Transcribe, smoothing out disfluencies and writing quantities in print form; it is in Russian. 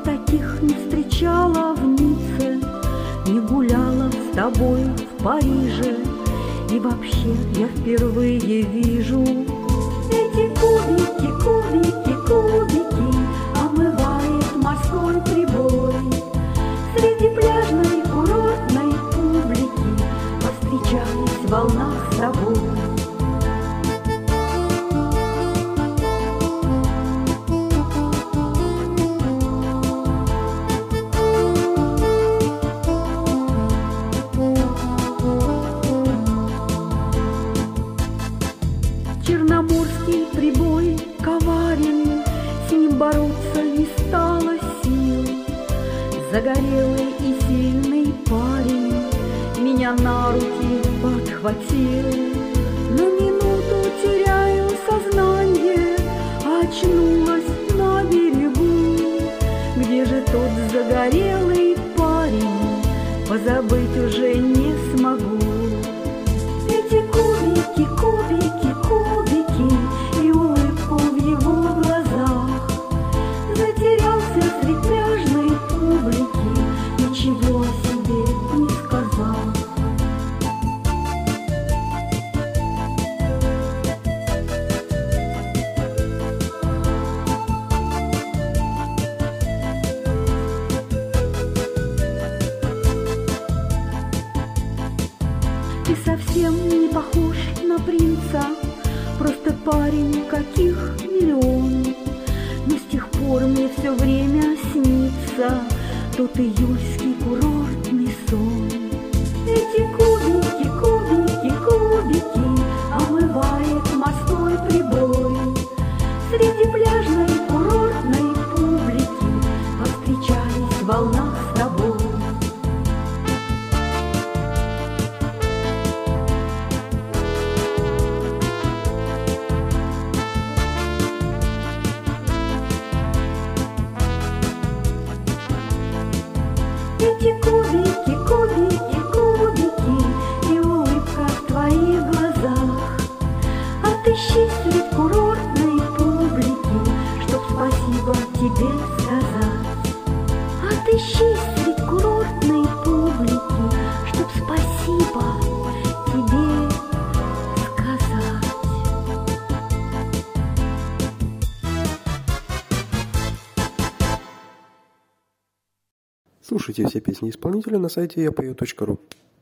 таких не встречала в Ницце, не гуляла с тобой в Париже. И вообще я впервые вижу эти кубики, кубики, кубики омывает морской прибой. Среди пляжной курортной публики повстречались в волнах с тобой. Черноморский прибой коварен, с ним бороться не стало сил. Загорелый и сильный парень меня на руки подхватил. На минуту теряю сознание, очнулась на берегу. Где же тот загорелый парень, позабыть уже не смогу. Эти кубики, кубики, кубики и улыбку в его глазах. Затерялся среди пляжной публики, ничего о себе не сказал. Ты совсем не похож на принца, просто парень, каких миллион. Но с тех пор мне все время снится тот июльский курортный сон. Эти кубики, кубики, кубики омывает морской прибой. Среди пляжной курортной публики повстречались в волнах с тобой. Эти кубики, кубики, кубики и улыбка в твоих глазах. Отыщи средь курортной публики, чтоб спасибо тебе сказать. Отыщи средь курортной публики, чтоб спасибо тебе сказать. Слушайте все песни исполнителя на сайте yapою.ru.